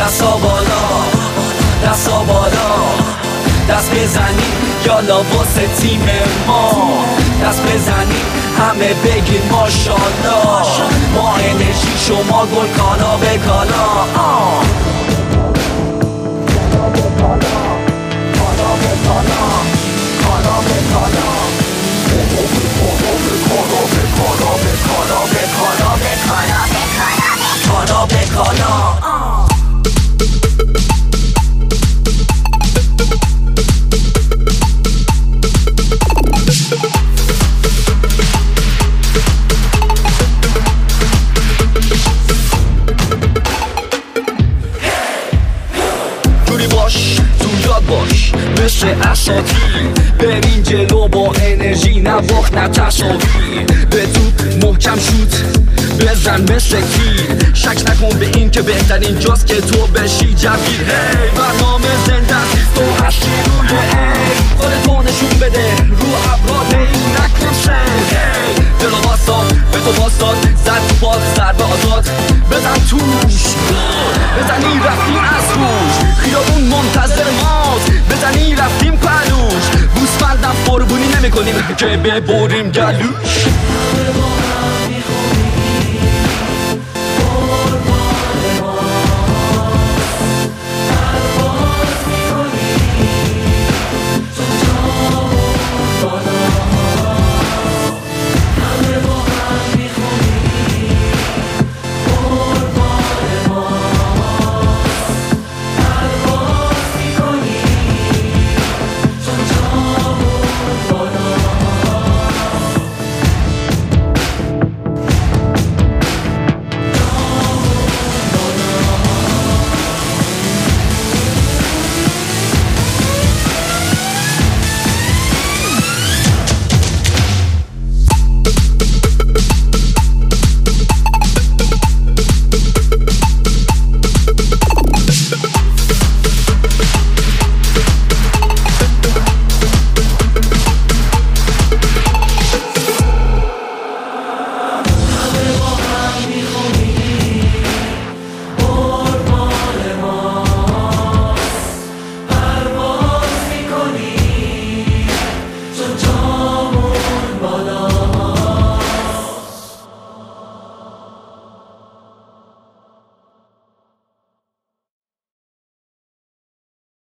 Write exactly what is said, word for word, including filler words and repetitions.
دستا بالا دستا بالا دست بزنیم یالا واسه تیم ما دست بزنیم همه بگیم ماشالله ما انرژی شما گل کالا به کالا آه. کالا به کالا کالا به کالا کالا به کالا به کالا به کالا به کالا به کالا باش مثل اساطیر برین جلو با انرژی نه باخت نه تصاویر به توپ محکم شوت بزن مثل تیر شک نکن به این که بهترین جاست که تو بشی جویر هی برنامه زنده تو هستی روی ای خودتو نشون بده رو ابراد این نکن سن هی دل باستاد به تو باستاد زد تو پاد ضربه آزاد بزن توش بزنی رفتیم از خوش خیابون منتظر ماست بزنی رفتیم پلوش بوسفندم قربونی نمی کنیم که ببریم گلوش